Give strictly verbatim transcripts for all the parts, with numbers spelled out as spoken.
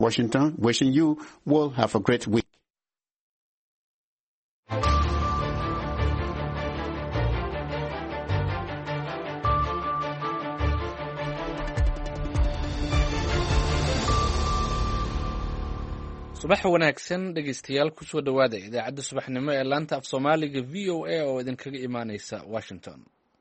Washington, wishing you will have a great week. subax wanaagsan dhegeystayaal ku soo dhawaada idaacadda subaxnimo ee laanta af Soomaaliga V O A oo idinkaga imaaneysa Washington.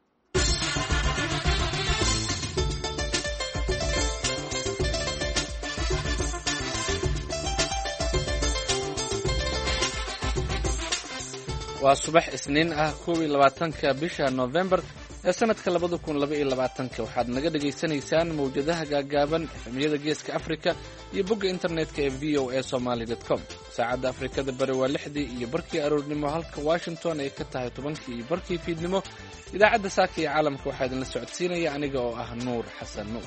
waa subax isniin ah kow iyo labaatanka bisha November ee sanadka labada kun laba iyo labaatanka waxaad naga dhageysanaysaan mawjadaha gaagaaban efemyada geeska Afrika iyo bogga internetka ee v o a somali dot com. saacadda Afrikada bari waa lixdii iyo barkii aroornimo halka Washington ay ka tahay tobankii iyo barkii fiidnimo. idaacadda saaka ee caalamka waxaa idinla socodsiinaya aniga oo ah Nuur Xasan Nuur.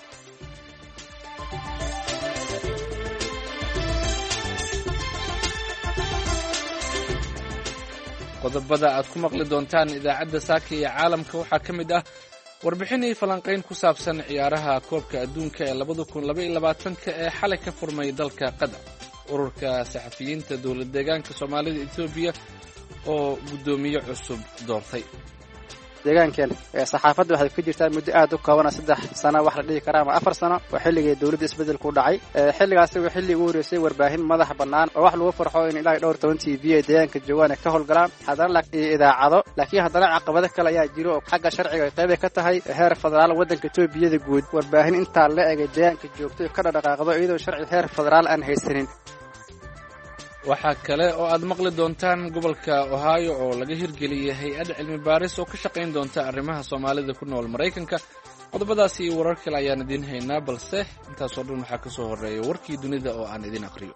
qodobada aad ku maqli doontaan idaacadda saaka iyo caalamka waxaa ka mid ah warbixinii falanqayn ku saabsan ciyaaraha koobka adduunka ee labada kun laba iyo labaatanka ee xalay ka furmay dalka Qatar. ururka saxafiyiinta dowlad deegaanka Soomaalida Itoobiya oo gudoomiye cusub doortay. deegaankan ee saxaafaddu waxay ku jirtaa muddo aad u kooban saddex sano wax la dhihi karaa ama afar sano oo xilligii dawladda isbeddelku dhacay. xilligaasi waa xilli ugu horeysay warbaahin madax bannaan oo wax lagu farxo in ilaa dhowr toban T V ay deegaanka joogaan ka howlgalaan haddana laakiin idaacado laakiin haddana caqabado kale ayaa jiro oo xagga sharciga qayb ka tahay heer federaal waddanka Itoobiya guud. warbaahin inta la eegay deegaanka joogtay ka dhaqaaqdo iyadoo sharci heer federaal aan haysanin. waxaa kale oo aad maqli doontaan gobolka Ohio oo laga hirgeliyay hay'ad cilmi baaris oo ka shaqayn doonta arrimaha Soomaalida ku nool Mareykanka. qodobadaasi iyo warar kale ayaan idin haynaa balse intaas oo dhan waxaa ka soo horeeya warkii dunida oo aan idin aqriyo.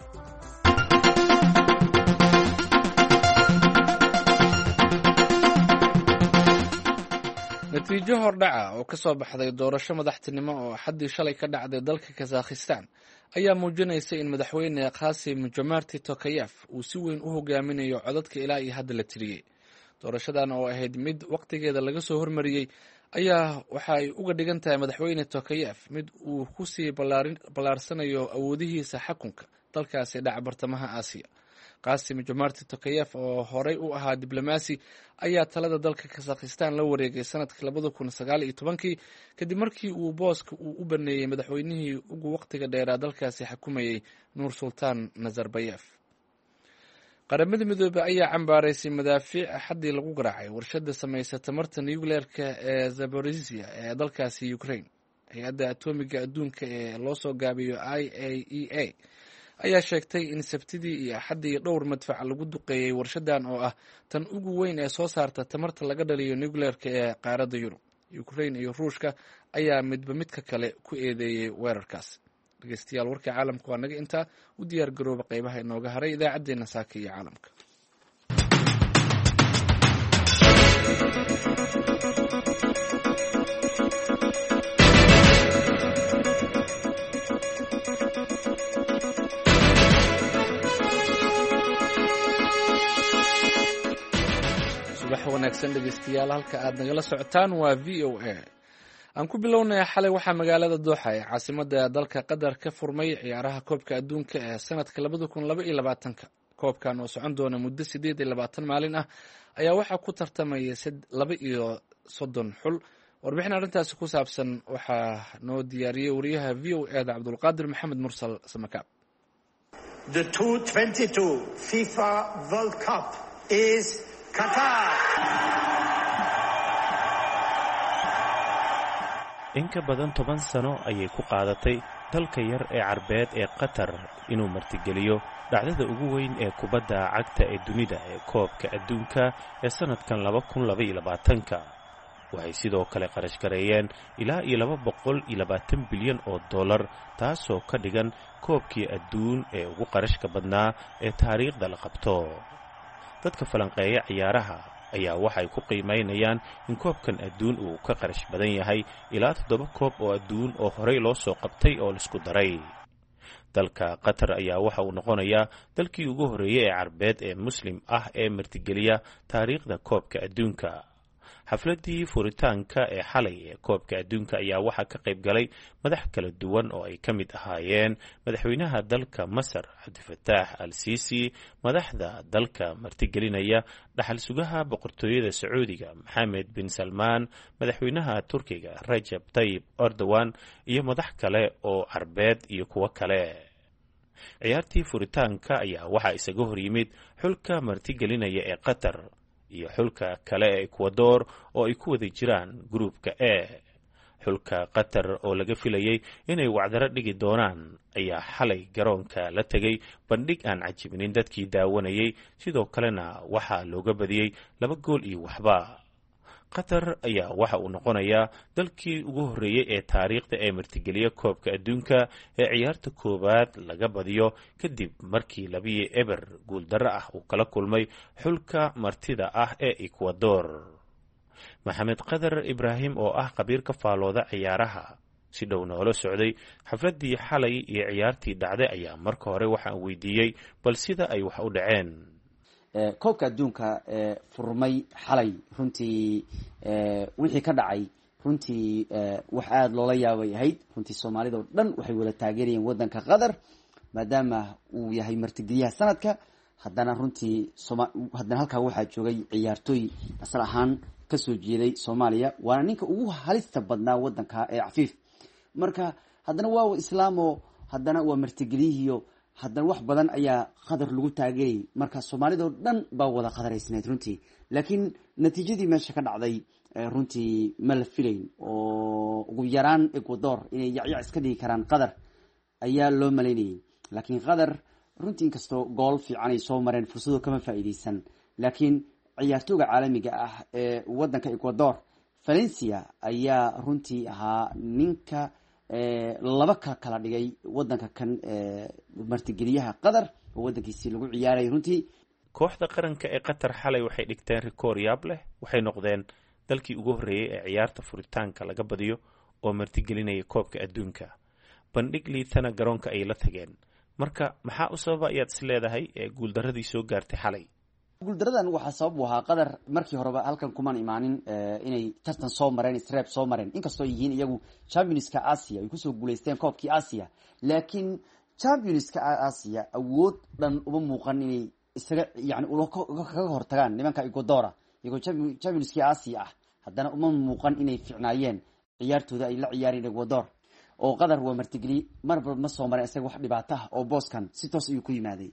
natiijo hordhaca oo ka soo baxday doorasho madaxtinimo oo xaddii shalay ka dhacday dalka Kazakhstan ayaa muujinaysa in madaxweyne Qasim Jomart Tokayev uu si weyn u hogaaminayo codadka ilaa iyo hadda la tiriyay. doorashadan oo ahayd mid waqtigeeda laga soo hormariyay ayaa waxa ay uga dhigan tahay madaxweyne Tokayev mid uu ku sii ballaarsanayo awoodihiisa xukunka dalkaasi dhaca bartamaha Aasiya. Qasim Jomart Tokayev oo horey u ahaa diblomaasi ayaa talada dalka Kazakhstan la wareegay sanadkii labada kun sagaal iyo tobankii kadib markii uu booska uu u baneeyay madaxweynihii ugu waqtiga dheeraa dalkaasi xukumayay Nur Sultan Nazarbayev. qaramada midoobay ayaa cambaaraysay madaafiic xaddii lagu garaacay warshada samaysa tamarta nuclearka ee Zaporizhia ee dalkaasi Ukraine. hay-adda atomiga adduunka ee loo soo gaabiyo I A E A ayaa sheegtay in sabtidii iyo axaddii dhowr madfac lagu duqeeyay warshadan oo ah tan ugu weyn ee soo saarta tamarta laga dhaliyo nuclearka ee qaaradda Yurub. Ukraine iyo Ruushka ayaa midba midka kale ku eedeeyay weerarkaas. dhegeystayaal warka caalamka waa naga intaa u diyaar garooba qaybaha inooga haray idaacadeena saaka iyo caalamka. subax wanaagsan dhegeystayaal halka aad nagala socotaan waa V O A. aan ku bilownay xalay waxaa magaalada Dooxa ee caasimadda dalka Qatar ka furmay ciyaaraha koobka adduunka ee sanadka labada kun laba iyo labaatanka. koobkan oo socon doona muddo siddeed iyo labaatan maalin ah ayaa waxaa ku tartamaya laba iyo soddon xul. warbixin arrintaasi ku saabsan waxaa noo diyaariyay wariyaha V O A da Cabdulqaadir Maxamed Mursal Samakaab. The twenty twenty-two FIFA World Cup is Qatar. in ka badan toban sano ayay ku qaadatay dalka yar ee Carbeed ee Qatar inuu martigeliyo dhacdada ugu weyn ee kubadda cagta ee dunida ee koobka adduunka ee sanadkan laba kun laba iyo labaatanka. waxay sidoo kale qarash gareeyeen ilaa iyo laba boqol iyo labaatan bilyan oo dollar taasoo ka dhigan koobkii adduun ee ugu qarashka badnaa ee taariikhda la qabto. dadka falanqeeya ciyaaraha ayaa waxay ku qiimeynayaan in koobkan adduun uu ka qarash badan yahay ilaa toddoba koob oo adduun oo horey loo soo qabtay oo la isku daray. dalka Qatar ayaa waxa uu noqonayaa dalkii ugu horeeyay ee Carbeed ee Muslim ah ee martigeliya taariikhda koobka adduunka. xafladii furitaanka ee xalay ee koobka adduunka ayaa waxaa ka qayb galay madax kala duwan oo ay ka mid ahaayeen madaxweynaha dalka masar cabdifataax al siisi madaxda dalka martigelinaya dhaxal sugaha boqortooyada sacuudiga maxamed bin salmaan madaxweynaha turkiga rajab tayyib erdogan iyo madax kale oo carbeed iyo kuwo kale ciyaartii furitaanka ayaa waxaa isaga hor yimid xulka martigelinaya ee qatar iyo xulka kale ee Ecuador oo ay ku wada jiraan gruupka A. xulka Qatar oo laga filayay inay wacdaro dhigi doonaan ayaa xalay garoonka la tagay bandhig aan cajibinin dadkii daawanayay sidoo kalena waxaa looga badiyay laba gool iyo waxba. Qatar ayaa waxa uu noqonayaa dalkii ugu horeeyay ee taariikhda ee martigeliya koobka adduunka ee ciyaarta koowaad laga badiyo kadib markii labiyo eber guul darro ah uu kala kulmay xulka martida ah ee Ecuador. Maxamed Qadar Ibrahim oo ah khabiir ka faalooda ciyaaraha si dhow noola socday xafladii xalay iyo ciyaartii dhacday ayaa marka hore waxaan weydiiyey bal sida ay wax u dhaceen. koobka adduunka furmay xalay runtii wixii ka dhacay runtii wax aada loola yaabay ahayd. runtii soomaalida oo dhan waxay wada taageerayeen wadanka qatar maadaama uu yahay martigeliyaha sanadka. haddana runtii haddana halkaa waxaa joogay ciyaartooy asal ahaan kasoo jeeday soomaaliya waana ninka ugu halista badnaa wadanka ee cafiif. marka haddana waa islaamo haddana waa martigeliyihiyo haddana wax badan ayaa qatar lagu taageerayay. marka soomaalida oo dhan baa wada qadaraysnayd runtii. laakiin natiijadii meesha ka dhacday runtii ma la filayn oo ugu yaraan Ecuador inay yacyac iska dhigi karaan qatar ayaa loo malaynayay. laakiin qatar runtii inkastoo gool fiican ay soo mareen fursado kama faa'iidaysan. laakiin ciyaartooyga caalamiga ah ee wadanka Ecuador Valencia ayaa runtii ahaa ninka laba ka kala dhigay wadanka kan martigeliyaha qatar oo wadankiisii lagu ciyaarayay. runtii kooxda qaranka ee qatar xalay waxay dhigteen rikoor yaab leh. waxay noqdeen dalkii ugu horeeyay ee ciyaarta furitaanka laga badiyo oo martigelinaya koobka adduunka. bandhig liitana garoonka ay la tageen. marka maxaa u sababa ayaad is leedahay ee guuldaradii soo gaartay xalay? guuldaradan waxaa sabab u ahaa qatar markii horeba halkan kuman imaanin inay tartan soo mareen isreeb soo mareen inkastoo yihiin iyagu championska Asia ay kusoo guuleysteen koobkii Asia. laakiin championska Asia awood dhan uma muuqan inay isaga yani kaga hortagaan nimanka Ecuador iyagoo championska Asia ah. haddana uma muuqan inay ficnaayeen ciyaartooda ay la ciyaareen Ecuador oo qatar waa martigeli marba ma soo mareen isaga wax dhibaato ah oo booskan si toos ayuu ku yimaaday.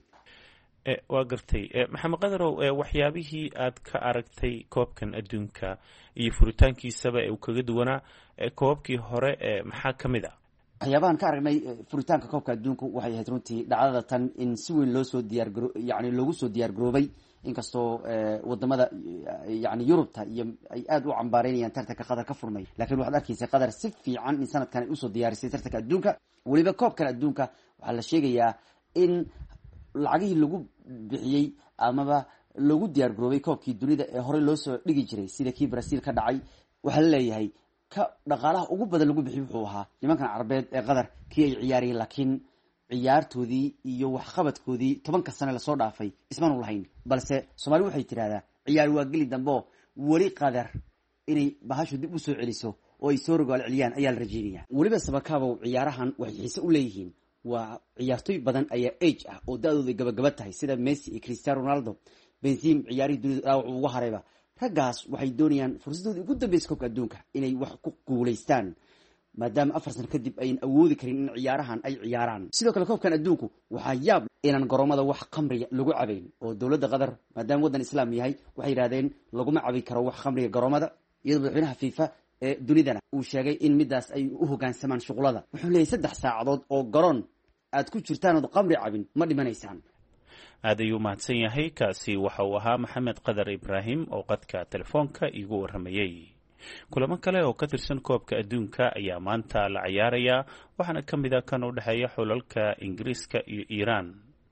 waa gartay maxamed qadarow waxyaabihii aad ka aragtay koobkan adduunka iyo furitaankiisaba ee uu kaga duwanaa koobkii hore maxaa ka mid ah? waxyaabahan ka aragnay furitaanka koobka adduunka waxay ahayd runtii dhacdada tan in si weyn loo soo diyaar garo yani loogu soo diyaar garoobay inkastoo wadamada yani Yurubta iyo ay aad u cambaareynayaan tartanka qatar ka furmay. laakiin waxaad arkaysaa qatar si fiican in sanadkan ay usoo diyaarisay tartanka adduunka. weliba koobkan adduunka waxaa la sheegayaa in lacagihii lagu bixiyey amaba lagu diyaar garoobay koobkii dunida ee horey loo soo dhigi jiray sida kii Brazil ka dhacay. waxaa la leeyahay ka dhaqaalaha ugu badan lagu bixiyay wuxuu ahaa nimankan carbeed ee qatar kii ay ciyaarayeen. laakiin ciyaartoodii iyo waxqabadkoodii tobanka sano lasoo dhaafay ismaan u lahayn. balse Soomaali waxay tiraahdaa ciyaar waa geli dambo weli qatar inay bahashu dib u soo celiso oo ay soo rogaal celiyaan ayaa la rajeynayaa. weliba sabakaabo ciyaarahan waxay xiise u leeyihiin waa ciyaartooy badan ayaa age ah oo da-dooda gabagaba tahay sida Messi iyo Cristiano Ronaldo. Benzema ciyaarihii dunida dhaawac ugu harayba. raggaas waxay doonayaan fursadoodii ugu dambeysay koobka adduunka inay wax ku guuleystaan maadaama afar sano kadib ayan awoodi karin in ciyaarahan ay ciyaaraan. sidoo kale koobkan adduunku waxaa yaab inaan garoomada wax khamriga lagu cabayn oo dowladda qatar maadaama wadan islaam yahay waxay yidhahdeen laguma cabi karo wax khamriga garoomada iyadoo madaxweynaha FIFA ee dunidana uu sheegay in midaas ay u hoggaansamaan shuqulada. wuxuu leeyahay saddex saacadood oo garoon aad ku jirtaan oo qamri cabin ma dhimanaysaan. aad ayuu mahadsan yahay. kaasi waxa uu ahaa maxamed qadar ibraahim oo qadka telefoonka iigu warramayey. kulamo kale oo ka tirsan koobka adduunka ayaa maanta la ciyaarayaa waxaana ka mid a kan u dhexeeya xulalka ingiriiska iyo iiraan.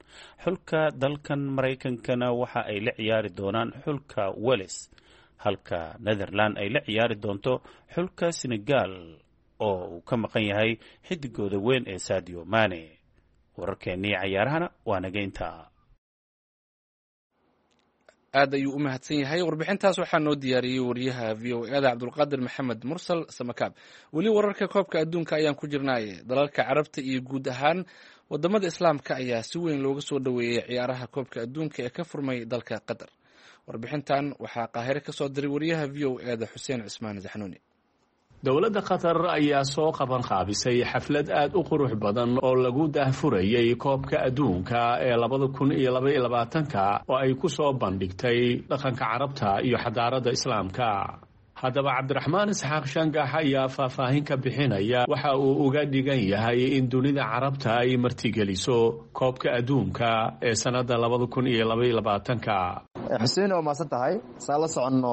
xulka dalkan maraykankana waxa ay la ciyaari doonaan xulka Wales halka Netherland ay la ciyaari doonto xulka Senegal oo uu ka maqan yahay xidigooda weyn ee Sadio Mane. wararkeennii ciyaarahana waa naga intaa. aad ayuu u mahadsan yahay. warbixintaas waxaa noo diyaariyey wariyaha v o e da cabdulqaadir maxamed mursal samakaab. weli wararka koobka adduunka ayaan ku jirnaaye dalalka carabta iyo guud ahaan wadamada islaamka ayaa si weyn looga soo dhoweeyey ciyaaraha koobka adduunka ee ka furmay dalka qatar. warbixintan waxaa qaahire ka soo diray wariyaha v o e da xuseen cismaan zaxnuuni. dowladda qatar ayaa soo qaban qaabisay xaflad aad u qurux badan oo lagu daahfurayay koobka adduunka ee labada kun iyo laba iyo labaatanka oo ay ku soo bandhigtay dhaqanka carabta iyo xadaaradda islaamka. haddaba cabdiraxmaan isxaaq shangax ayaa faahfaahin ka bixinaya waxa uu uga dhigan yahay in dunida carabta ay martigeliso koobka adduunka ee sannadda labada kun iyo laba iyo labaatanka. xuseen oo maasan tahay saa la soconno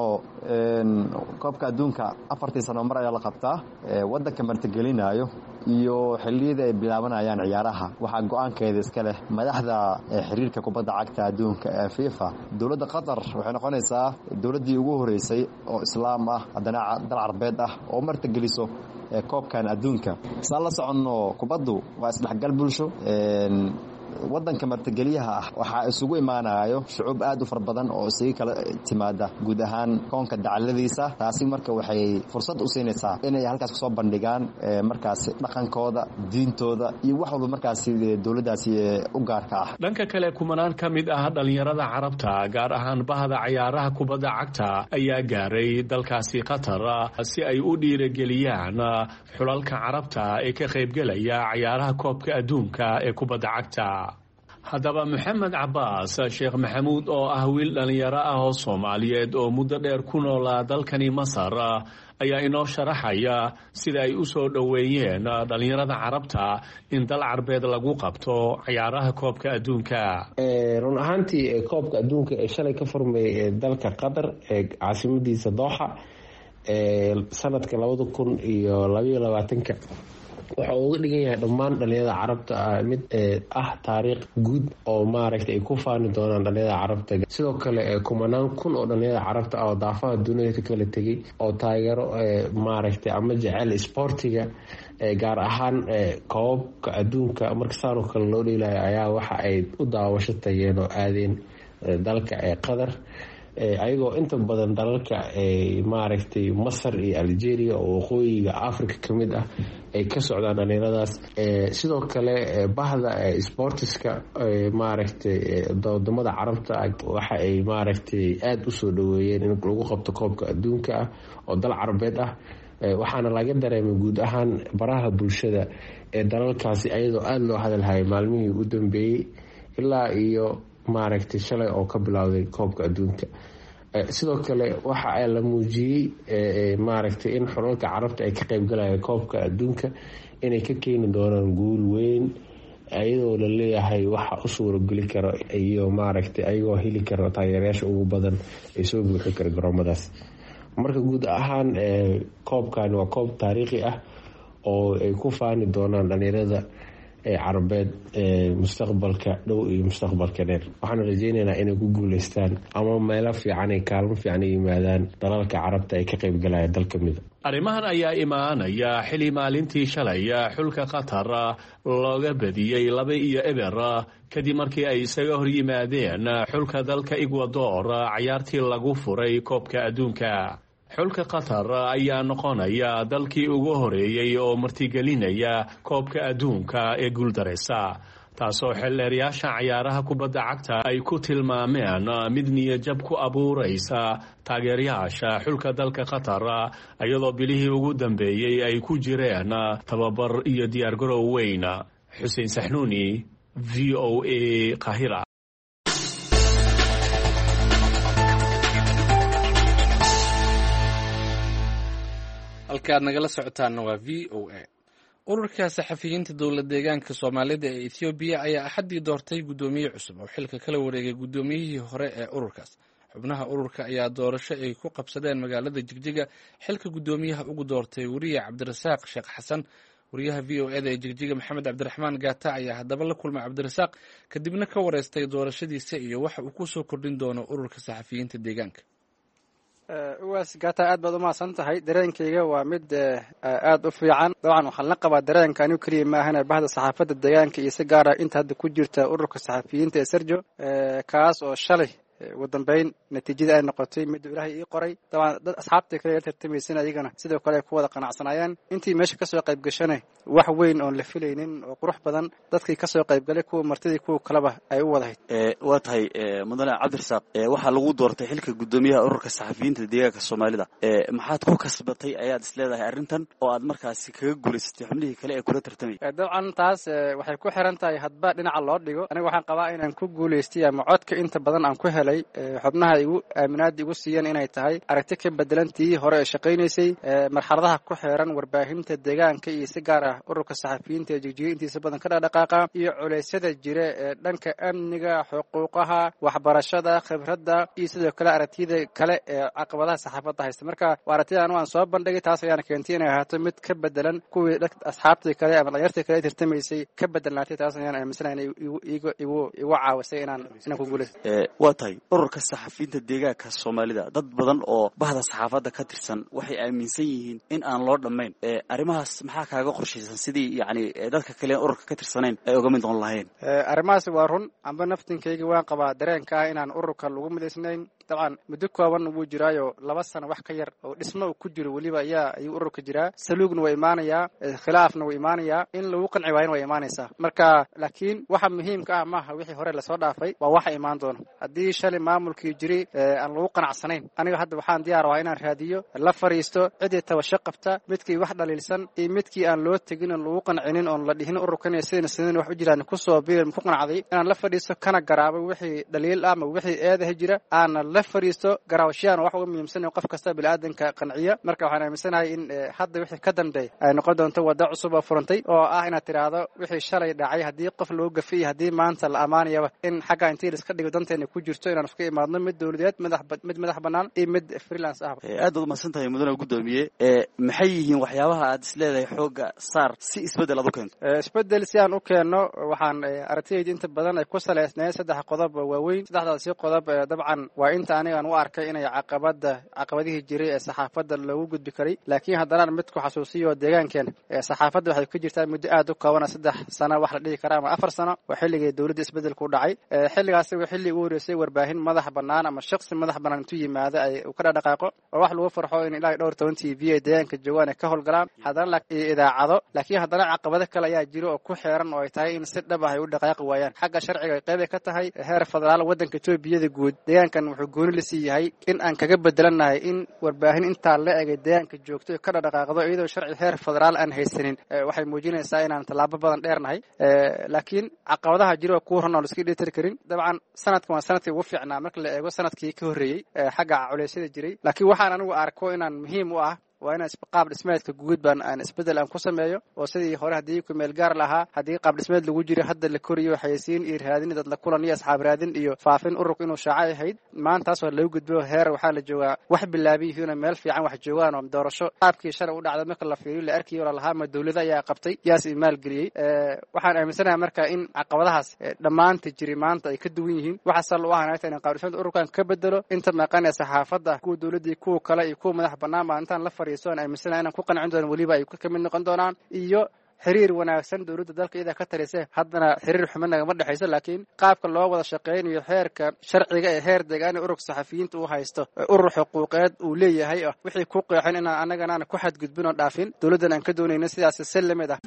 koobka adduunka afartii sano mar ayaa la qabtaa waddanka martigelinayo iyo xilliyada ay bilaabanayaan ciyaaraha waxaa go-aankeeda iska leh madaxda xiriirka kubadda cagta adduunka ee fifa. dowladda qatar waxay noqonaysaa dowladdii ugu horeysay oo islaam ah haddana dal carbeed ah oo martigeliso koobkan adduunka. saa la soconno kubaddu waa isdhexgal bulsho. waddanka martigeliyaha ah waxaa isugu imaanayo shucuub aad u fara badan oo isaga kala timaada guud ahaan koonka dacaladiisa. taasi marka waxay fursad u siinaysaa inay halkaas kusoo bandhigaan markaasi dhaqankooda, diintooda iyo wax walba markaasi dowladdaasi u gaarka ah. dhanka kale kumanaan ka mid ah dhallinyarada carabta gaar ahaan bahda ciyaaraha kubadda cagta ayaa gaaray dalkaasi qatar si ay u dhiirigeliyaan xulalka carabta ee ka qaybgelaya ciyaaraha koobka adduunka ee kubadda cagta. haddaba maxamed cabaas sheekh maxamuud oo ah wiil dhallinyaro ah oo soomaaliyeed oo muddo dheer ku noolaa dalkani masar ayaa inoo sharaxaya sida ay u soo dhoweeyeen dhallinyarada carabta in dal carbeed lagu qabto ciyaaraha koobka adduunka. run ahaantii koobka adduunka ee shalay ka furmay dalka qatar ee caasimadiisa dooxa sanadka labada kun iyo labaiyo labaatanka waxa uu uga dhigan yahay dhammaan dhalinyarada carabta mid ah taariikh guud oo maaragtay ay ku faani doonaan dhalinyarada carabta. sidoo kale kumanaan kun oo dhalinyarada carabta ah oo daafaha dunida ka kala tegay oo taageero maaragtay ama jecel isboortiga gaar ahaan koobka adduunka marka saanoo kale loo dheelayo ayaa waxa ay u daawasho tageen oo aadeen dalka ee qatar ayagoo inta badan dalalka maaragtay masar iyo algeria oo waqooyiga africa ka mid ah ay ka socdaan dhalinyaradaas. sidoo kale bahda sportiska maaragtay wadamada carabta waxa ay maaragtay aada usoo dhaweeyeen in lagu qabto koobka adduunka ah oo dal carabeed ah. waxaana laga dareemay guud ahaan baraha bulshada ee dalalkaasi ayadoo aada loo hadalhayay maalmihii u dambeeyey ilaa iyo maaragtay shalay oo ka bilowday koobka adduunka. sidoo kale waxa la muujiyey maaragtay in xulalka carabta ay ka qaybgalayaan koobka adduunka inay ka keeni doonaan guul weyn ayadoo la leeyahay waxa u suurageli karo iyo maaragtay ayagoo heli kara taageerayaasha ugu badan ay soo buuxi kara garoomadaas. marka guud ahaan koobkan waa koob taariikhi ah oo ay ku faani doonaan dhalinyarada carabeed mustaqbalka dhow iyo mustaqbalka dheer. waxaan rajeynaynaa inay ku guuleystaan ama meelo fiican ay kaalmo fiican yimaadaan dalalka carabta ay ka qaybgalaya dal ka mida. arrimahan ayaa imaanaya xili maalintii shalay xulka qatar looga badiyey laba iyo eber kadib markii ay isaga hor yimaadeen xulka dalka Ecuador ciyaartii lagu furay koobka adduunka. xulka qatar ayaa noqonaya dalkii ugu horeeyay oo martigelinaya koobka adduunka ee guuldareysa, taasoo xeelleerayaasha ciyaaraha kubadda cagta ay ku tilmaameen mid niyajab ku abuuraysa taageerayaasha xulka dalka qatar iyadoo bilihii ugu dambeeyey ay ku jireen tababar iyo diyaargarow weyn. xuseen saxnuuni, v o a, Qaahira. halka aad nagala socotaana waa v o a. ururka saxafiyiinta dowlad deegaanka soomaalida ee Ethiopia ayaa axadii doortay gudoomiye cusub oo xilka kala wareegay gudoomiyihii hore ee ururkaas. xubnaha ururka ayaa doorasho ay ku qabsadeen magaalada Jigjiga xilka gudoomiyaha ugu doortay wariye Cabdirasaaq Sheekh Xasan. wariyaha v o a ee Jigjiga Maxamed Cabdiraxmaan Gaata ayaa haddaba la kulmay Cabdirasaaq kadibna ka wareystay doorashadiisa iyo waxa uu ku soo kordhin doono ururka saxafiyiinta deegaanka. uwaas gaata aad baad u mahadsan tahay. dareenkayga waa mid aad u fiican. dabcan waxaan la qabaa dareenka anigu keliya maahane bahda saxaafadda deegaanka iyo si gaara inta hadda ku jirta ururka saxafiyiinta ee Serjo kaas oo shalay ugu dambeyn natiijada ay noqotay mid ilaahay ii qoray dabcan dad asxaabta kale tartamaysan ayagana sidoo kale ku wada qanacsanayeen intii meesha ka soo qayb gashanay wax weyn oo la filaynin oo qurux badan dadkii ka soo qayb galay kuwa martidii kuwa kaleba ay u wadahayd ee waa tahay mudane Cabdirasaaq ee waxa lagu doortay xilka gudoomiyaha ururka saxafiyiinta deegaanka Soomaalida ee maxaad ku kasbatay ayaad isleedahay arrintan oo aad markaasi kaga guuleysatay xubnihii kale ee kula tartamay dabcan taas waxay ku xiran tahay hadba dhinaca loo dhigo aniga waxaan qabaa inaan ku guuleystay ama codka inta badan aan ku helay xubnaha igu aaminaad igu siiyeen inay tahay aragti ka bedelantii hore ee shaqeynaysay marxaladaha ku xiran warbaahinta deegaanka iyo si gaar ah ururka saxafiyiinta ee jigjiga intiisa badan ka dhaqaaqa iyo culeysyada jira ee dhanka amniga xuquuqaha waxbarashada khibradda iyo sidoo kale aragtiyada kale ee caqabadaha saxaafadda haysta marka aragtidan waan soo bandhigay taas ayaana keentay inay ahaato mid ka bedelan kuwii asxaabtii kale ama dhalinyartii kale tartamaysay ka bedelnaatay taas ayaan aaminsanahay inay igu igu igu caawisay inaan inaan ku guuleysto ee waa tahay ururka saxafiyiinta deegaanka Soomaalida dad badan oo bahda saxaafadda ka tirsan waxay aaminsan yihiin in aan loo dhamayn ee arrimahaas maxaa kaaga qorshaysan sidii yacni dadka kale ururka ka tirsanayn ay uga mid noqon lahayn ee arrimahaas waa run amba naftinkayga waan qabaa dareenka inaan ururka lagu midaysnayn dabcan muddo kooban wuu jiraayo laba sano wax ka yar oo dhismo uu ku jiro weliba ayaa ayuu ururka jiraa saluugna waa imaanayaa khilaafna waa imaanayaa in lagu qanci waayna waa imaanaysaa marka laakiin waxa muhiimka ah maaha wixii hore lasoo dhaafay waa waxa imaan doono haddii shalay maamulkii jiri aan lagu qanacsanayn aniga hadda waxaan diyaar ahaa inaan raadiyo la fariisto cidii tabasho qabta midkii wax dhaliilsan iyo midkii aan loo tegin oo lagu qancinin oon la dhihin ururkan sidina sidina wax u jiraan ku soo biiran ku qanacday inaan la fadhiisto kana garaabo wixii dhaliil ah ama wixii eedaha jira aan la fariisto garaawshiyan wax uga muhiimsan qof kasta bilaadanka qanciya marka waxaan aaminsanahay in hadda wixii ka dambeey ay noqon doonto wada cusub oo furantay oo ah inaad tiraahdo wixii shalay dhacay hadii qof loo gafay hadii maanta la amaanayaba in xagga intii iska dhigo danteena ku jirto inaan iska imaadno mid dawladeed madax mid madax banaan iyo mid freelance ah aad u masantahay mudane gudoomiye ee maxay yihiin waxyaabaha aad isleedahay xooga saar si isbedel aad u keento isbedel si aan u keeno waxaan aragtiyada inta badan ay ku saleysnaayeen saddex qodob waaweyn saddexdaas qodob dabcan waa inta aniga u arkay inay caqabada caqabadihii jiray ee saxaafadda lagu gudbi karay laakiin haddana mid ku xasuusiyo deegaankeena ee saxaafadda waxay ku jirtaa muddo aad u kooban saddex sano wax la dhihi karaa ama afar sano waa xilligii dawladda isbedelku dhacay xilligaasi waa xilli ugu horeysay warbaahin madax bannaan ama shakhsi madax bannaan intuu yimaado ay u ka dhaqaaqo oo wax lagu farxo in ilaa dhowr toban T V ee deegaanka joogaan ay ka howlgalaan haddana idaacado laakiin haddana caqabado kale ayaa jiro oo ku xeeran oo ay tahay in si dhab ah ay u dhaqaaqi waayaan xagga sharciga qayb ka tahay heer federaal waddanka Itoobiya guud deegaankan wuxuu gooni la siiyay in aan kaga bedelanahay in warbaahin inta la eegay deegaanka joogto ka dhaqaaqdo iyadoo sharci heer federaal aan haysanin waxay muujinaysaa inaan talaabo badan dheernahay laakiin caqabadaha jiro ku horna la iska dheetir karin dabcan sanadkan waa sanadkii ugu fiicnaa marka la eego sanadkii ka horeeyay xagga culeysyada jiray laakiin waxaan anigu arko inaan muhiim u ah waa inaan qaab dhismeedka guud baan aan isbedel aan ku sameeyo oo sidii hore haddii ku meel gaar lahaa haddii qaab dhismeed lagu jiro hadda la koriyo xayeysiin iyo raadin dad la kulan iyo asxaab raadin iyo faafin ururka inuu shaaca ahayd maantaas waa lagu gudbo heer waxaa la joogaa wax bilaabiyay meel fiican wax joogaan oo doorasho qaabkii shalay u dhacday marka la fiiriyo la arkiyo lahaa ma dawladda ayaa qabtay yaas imaal geliyay waxaan aaminsanahay marka in caqabadahaas dhammaanta jiri maanta ay ka duwan yihiin waxa sal u ahaanay in qaab dhismeed ururkan ka bedelo inta maqan ee saxaafadda kuwa dawladda kuwa kale iyo kuwa madax bannaan baa intaan la fariisoon aaminsanaa inaan ku qancin doono weliba ay ka mid noqon doonaan iyo xiriir wanaagsan dawladda dalka iyada ka tarisay haddana xiriir xumo nagama dhexayso laakiin qaabka loo wada shaqeynayo heerka sharciga ee heer deegaan ururka saxafiyiinta uu haysto urur xuquuqeed uu leeyahay wixii ku qeexin inaan annagana ku xadgudbin oo dhaafin dawladdan aan ka doonayno sidaas sallamid ah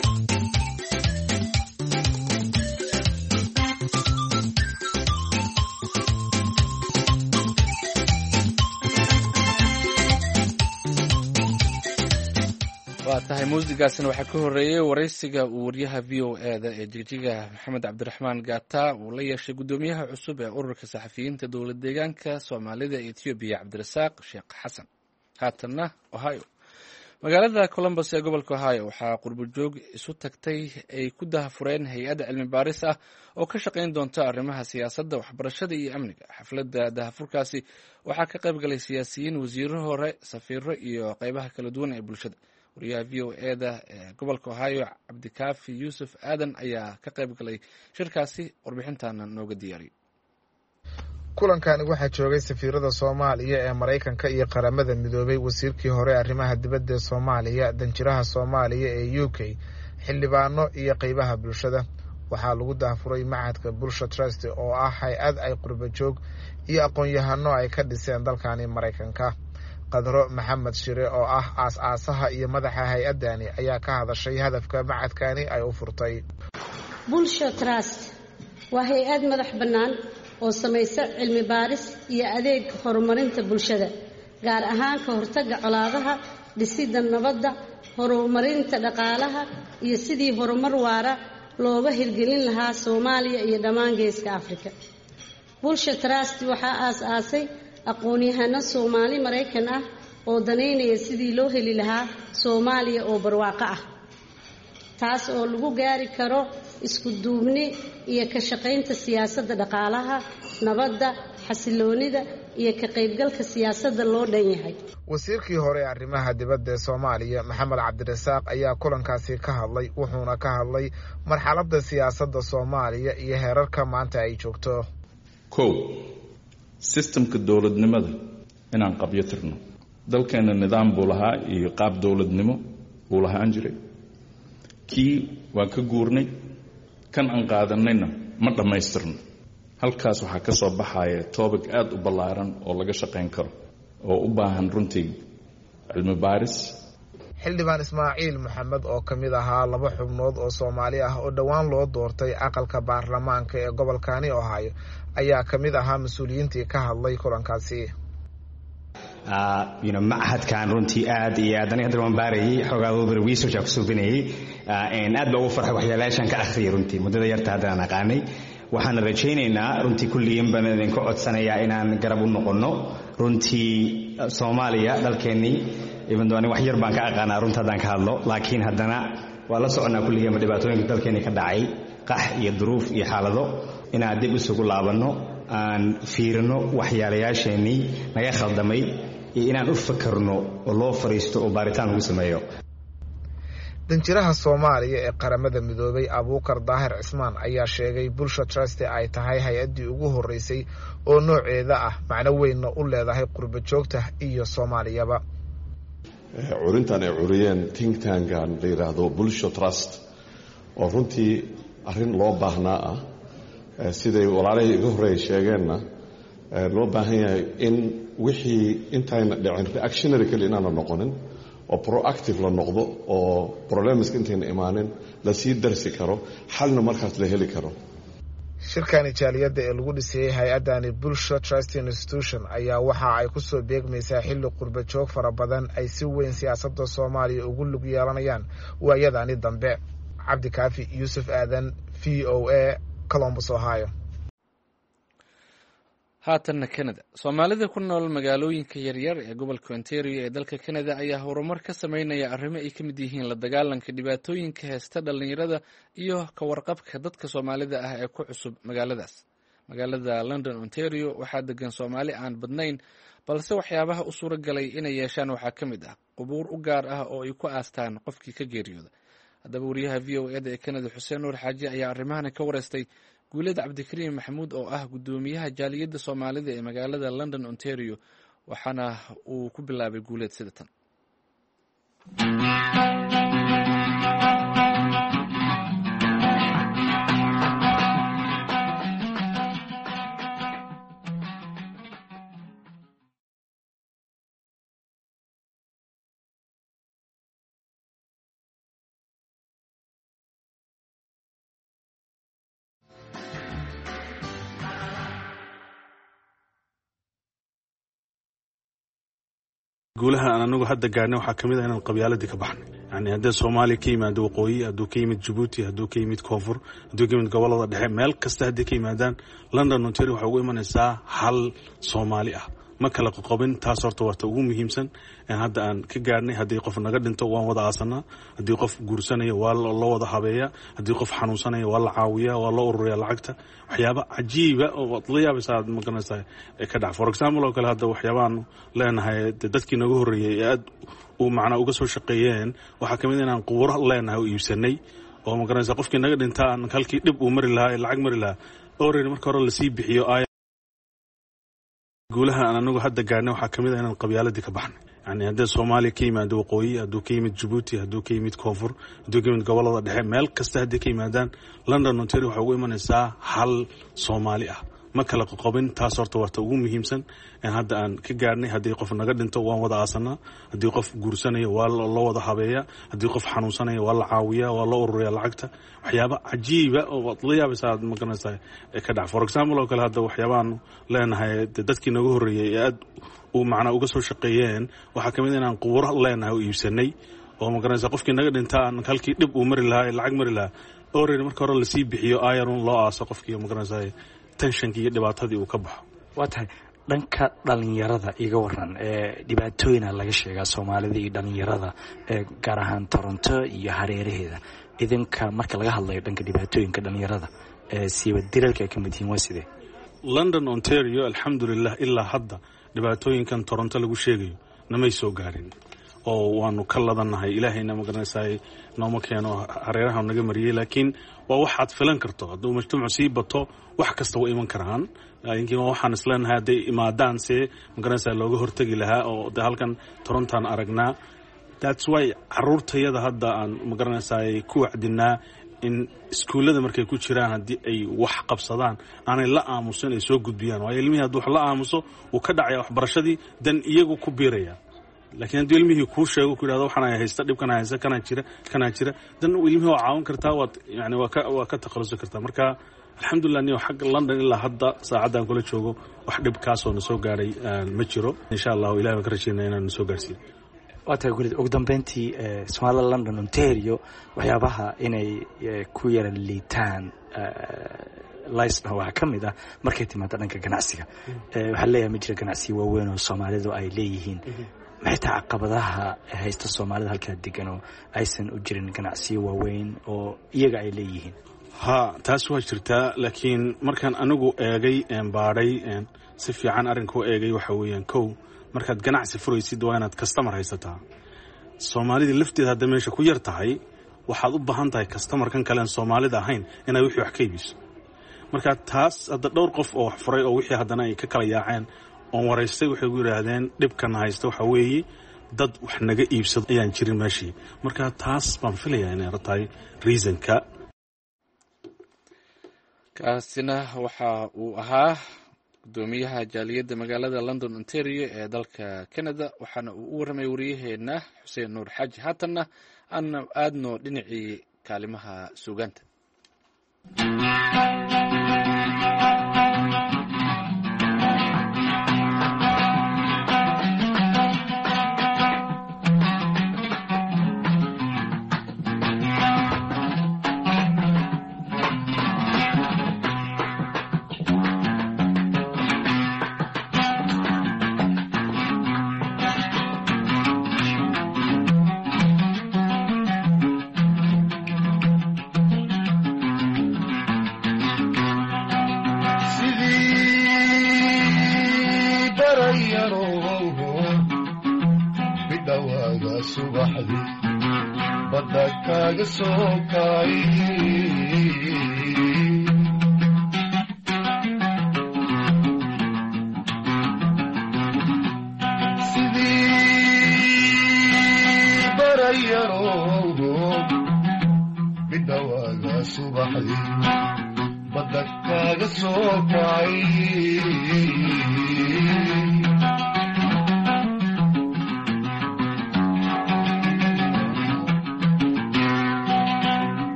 waa tahay muusigaasina waxaa ka horeeyey waraysiga uu waryaha v o e da ee jigjiga maxamed cabdiraxmaan gaata uu la yeeshay guddoomiyaha cusub ee ururka saxafiyiinta dowlad deegaanka soomaalida ee etoobiya cabdirasaaq sheekh xasan haatanna ohio magaalada columbus ee gobolka ohio waxaa qurbojoog isu tagtay ay ku dahafureen hay-adda cilmi baaris ah oo ka shaqayn doonta arrimaha siyaasadda waxbarashada iyo amniga xafladda dahafurkaasi waxaa ka qayb galay siyaasiyiin wasiiro hore safiiro iyo qaybaha kala duwan ee bulshada wariyaha v o e da ee gobolka ohio cabdikaafi yuusuf aadan ayaa ka qayb galay shirkaasi warbixintaana nooga diyaariyay kulankani waxaa joogay safiirada soomaaliya ee maraykanka iyo qaramada midoobay wasiirkii hore arrimaha dibadda ee soomaaliya danjiraha soomaaliya ee u k xildhibaano iyo qaybaha bulshada waxaa lagu daahfuray machadka bulsha trust oo ah hay-ad ay qurba joog iyo aqoon-yahano ay ka dhiseen dalkani maraykanka. qadro maxamed shire oo ah aas-aasaha iyo madaxa hay-adani ayaa ka hadashay hadafka machadkani ay u furtay. bulsha trust waa hay-ad madax bannaan oo samaysa cilmi baaris iyo adeeg horumarinta bulshada, gaar ahaan ka hortagga colaadaha, dhisidda nabadda, horumarinta dhaqaalaha iyo sidii horumar waara looga hirgelin lahaa Soomaaliya iyo dhammaan geeska Afrika. bulsha trust waxaa aas-aasay aqoon-yahano Soomaali Maraykan ah oo daneynaya sidii loo heli lahaa Soomaaliya oo barwaaqo ah, taas oo lagu gaari karo isku duubni iyo ka shaqaynta siyaasadda dhaqaalaha, nabadda, xasiloonida iyo ka qaybgalka siyaasadda loo dhan yahay. wasiirkii hore ee arrimaha dibadda ee Soomaaliya Maxamed Cabdirasaaq ayaa kulankaasi ka hadlay, wuxuuna ka hadlay marxaladda siyaasadda Soomaaliya iyo heerarka maanta ay joogto. kow systemka dowladnimada inaan qabyo tirno. dalkeena nidaam buu lahaa iyo qaab dowladnimo buu lahaan jiray, kii waa ka guurnay, kan aan qaadanayna ma dhammaystirno. halkaas waxaa ka soo baxaya topic aad u ballaaran oo laga shaqayn karo oo u baahan runtii cilmi baaris. xildhibaan Ismaaciil Maxamed oo ka mid ahaa laba xubnood oo Soomaali ah oo dhowaan loo doortay aqalka baarlamaanka ee gobolkani Ohio ayaa ka mid ahaa mas'uuliyiintii ka hadlay kulankaasi. Uh, you know, machadkan runtii aad iyo aad aniga hadda waan baarayay xoogaa over research aan ku suubinayay and aad baa ugu farxay waxyaalaashan ka akhriyay runtii muddada yarta hadda aan aqaanay. waxaan rajaynaynaa runtii kulligiin baan idinku codsanayaa inaan garab u noqonno runtii Soomaaliya dalkeennii even though ani wax yar baan ka aqaanaa runta haddaan ka hadlo, laakiin haddana waa la soconaa kulligiinba dhibaatooyinka dalkeennii ka dhacay, qax iyo duruuf iyo xaalado, inaan dib isugu laabanno, aan fiirino waxyaalayaasheenii naga khaldamay iyo inaan u fakarno oo loo fariisto oo baaritaan lagu sameeyo. danjiraha Soomaaliya ee qaramada midoobay Abuukar Daahir Cismaan ayaa sheegay bulsha trust ay tahay hay-addii ugu horeysay oo nooceeda ah, macno weynna u leedahay qurba joogta iyo Soomaaliyaba. curintan ay curiyeen think tankan la yiraahdo bulsha trust oo runtii arrin loo baahnaa ah, siday walaalay iga horeeyay sheegeenna loo baahan yahay in wixii intayna dhicin reactionary kale inaana noqonin oo proactive la noqdo oo problems intayna imaanin la sii darsi karo, xalna markaas la heli karo. shirkani jaaliyadda ee lagu dhisay hay-adani bulsha trust institution ayaa waxa ay ku soo beegmaysaa xilli qurba joog fara badan ay si weyn siyaasadda Soomaaliya ugu lug yeelanayaan waayadani dambe. Cabdi Kaafi Yuusuf Aadan, V O A, Columbus, Ohio. haatanna Canada. Soomaalida ku nool magaalooyinka yaryar ee gobolka Ontario ee dalka Canada ayaa horumar ka sameynaya arrimo ay ka mid yihiin la dagaalanka dhibaatooyinka heesta dhalinyarada iyo ka warqabka dadka Soomaalida ah ee ku cusub magaaladaas. Magaalada London, Ontario waxaa degan Soomaali aan badnayn, balse waxyaabaha u suura galay inay yeeshaan waxaa ka mid ah qubuur u gaar ah oo ay ku aastaan qofkii ka geeriyooda. haddaba wariyaha V O A ee Canada Xuseen Nuur Xaaji ayaa arrimahan ka wareystay Guuled Cabdikariim Maxamuud oo ah gudoomiyaha jaaliyadda Soomaalida ee magaalada London, Ontario, waxaana uu ku bilaabay Guuled sida tan. guulaha aan anagu hadda gaarnay waxaa kamid ah inaan qabyaaladii ka baxnay. yani haddii Soomaaliya ka yimaado waqooyi, hadduu ka yimid Djibouti, hadduu ka yimid koonfur, hadduu ka yimid gobolada dhexe, meel kasta haddii ka yimaadaan London, Ontario waxay ugu imanaysaa hal Soomaali ah, ma kala qoqobin. taas horta warta ugu muhiimsan in hadda aan ka gaarnay. haddii qof naga dhinto waan wada aasanaa, haddii qof guursanayo waa loo wada habeeyaa, haddii qof xanuunsanayo waa la caawiyaa, waa loo ururiyaa lacagta. waxyaaba cajiiba oo la yaabaysa aad ma garanaysaa ee ka dhac. for example oo kale hadda waxyaabaan leenahay dadkii naga horreeyay ee aad uu macnaa uga soo shaqeeyeen waxaa kamid inaan qubuuro leenahay oo iibsanay oo ma garanaysaa qofkii naga dhintaa aan halkii dhib uu mari lahaa ee lacag mari lahaa already marka hore lasii bixiyo. guulaha aan anagu hadda gaarnay waxaa kamid ah inaan qabyaaladii ka baxnay. yani haddee soomaaliya ka yimaado waqooyi, hadduu ka yimid jabuuti, hadduu ka yimid koonfur, hadduu ka yimid gobolada dhexe, meel kasta hadday ka yimaadaan London Ontario waxay ugu imanaysaa hal Soomaali ah, ma kala qoqobin. taas horta warta ugu muhiimsan in hadda aan ka gaarnay. haddii qof naga dhinto waan wada aasanaa, haddii qof guursanayo waa loo wada habeeya, haddii qof xanuunsanayo waa la caawiyaa, waa loo ururiyaa lacagta. waxyaaba cajiiba oo la yaabaysa aad magaranaysaa ka dhac. for example oo kale hadda waxyaabahan leenahay dadkii nooga horreeyay ee aad u macnaa uga soo shaqeeyeen waxaa ka mid inaan qubuuro leenahay oo iibsanay oo magaranaysaa qofkii naga dhinta aan halkii dhib uu mari lahaa lacag mari lahaa already marka hore lasii bixiyo ayarun loo aaso qofkii magaranaysaa tensionkii iyo dhibaatadii uu ka baxo. waa tahay dhanka dhalinyarada iga waran ee dhibaatooyina laga sheegaa Soomaalida iyo dhalinyarada ee gaar ahaan Toronto iyo hareeraheeda. idinka marka laga hadlayo dhanka dhibaatooyinka dhalinyarada ee siiba dilalka ay ka mid yihiin waa sidee? London Ontario alxamdulillah ilaa hadda dhibaatooyinkan Toronto lagu sheegayo namay soo gaarin oo waanu ka ladanahay. ilaahayna magaranaysaa nooma keeno hareeraha naga mariyay, laakiin waa waxaad filan karto hadduu mujtamac sii bato wax kasta way iman karaan. laakiin waxaan isleenahay hadday imaadaan see magaranaysaa looga hortagi lahaa oo de halkan Torontoan aragnaa. that's why caruurtayada hadda aan magaranaysaa ku wacdinaa in iskuullada markay ku jiraan haddii ay wax qabsadaan aanay la aamusan ay soo gudbiyaan. waayo ilmihii hadduu wax la aamuso uu ka dhacaya waxbarashadii dan iyagu ku biiraya. laakiin haddii ilmihii kuu sheego ku yidhahdo waxaan ay haysta dhibkan ay haysta kana jira kana jira dan ilmihii waa caawin kartaa, waad yani waa ka waa ka takhalusi kartaa. marka alxamdulillah niyo xagga London ilaa hadda saacaddan kula joogo wax dhib kaasoo na soo gaaray ma jiro. insha allah ilaahay waan ka rajaynaa inaan soo gaarsiiyo. waa tahay gurid ugu dambeyntii Soomaalida London Ontario waxyaabaha inay ku yara liitaan laysna waxaa ka mid ah markay timaado dhanka ganacsiga. waxaa leeyahay ma jira ganacsi waaweyn oo Soomaalidu ay leeyihiin. maxay tahay caqabadaha haysta Soomaalida halkaa degan oo aysan u jirin ganacsiyo waaweyn oo iyaga ay leeyihiin? ha taas waa jirtaa, laakiin markaan anigu eegay baadhay si fiican arrinka u eegay waxa weeyaan kow markaad ganacsi furaysid waa inaad customer haysataa. Soomaalida lafteeda hadda meesha ku yar tahay waxaad u baahan tahay customerkan kale aan Soomaalida ahayn inay wixii wax ka iibiso. marka taas hadda dhowr qof oo wax furay oo wixii haddana ay ka kala yaaceen oon waraystay waxay ugu yidhaahdeen dhibkan haysta waxa weeye dad wax naga iibsado ayaan jirin meeshii. marka taas baan filayaa inay tahay reasonka. kaasina waxa uu ahaa gudoomiyaha jaaliyadda magaalada London Ontario ee dalka Canada, waxaana uu u warramay wariyaheena Xuseen Nuur Xaaji. haatanna aan aadno dhinacii kaalimaha suugaanta.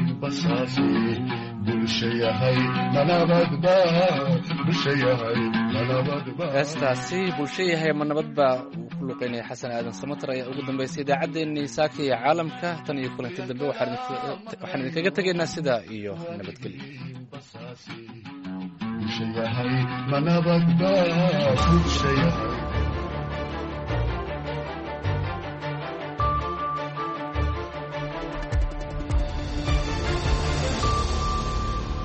bulshayahay heestaasi bulsho yahay ma nabad baa uu ku luqeynaya xasan aadan samatar ayaa ugu dambeysay idaacaddeenii saaka iyo caalamka tan iyo kulanti dambe waxaan idinkaga tegaynaa sidaa iyo nabadgelyo ma nabad baa bulsho yahay